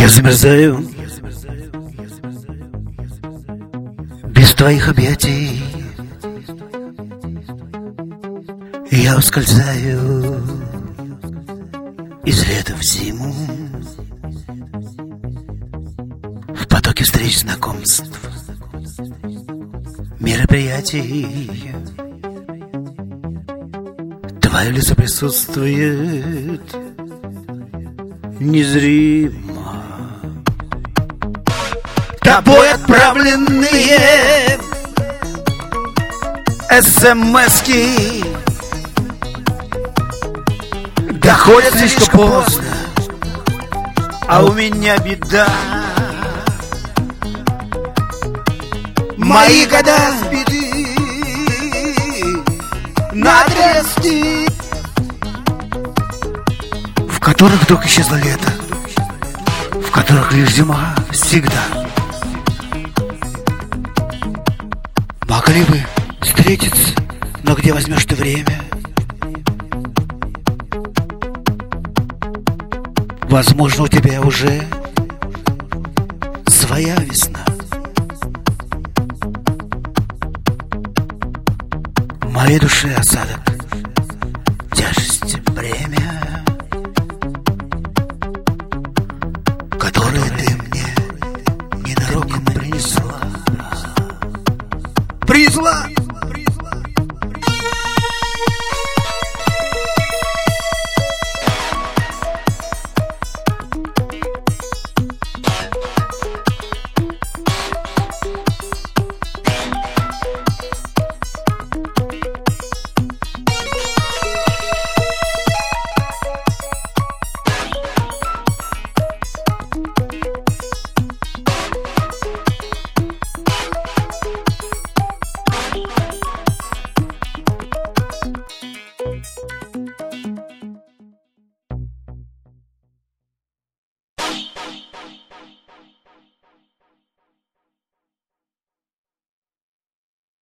Я замерзаю без твоих объятий. Я ускользаю из лета в зиму, в потоке встреч, знакомств, мероприятий. Твое лицо присутствует незримо. Тобой отправленные СМС-ки доходят слишком поздно, а у меня беда. Мои года беды надрезки, в которых вдруг исчезло лето, в которых лишь зима всегда. Могли бы встретиться, но где возьмешь ты время? Возможно, у тебя уже своя весна. В моей душе осадок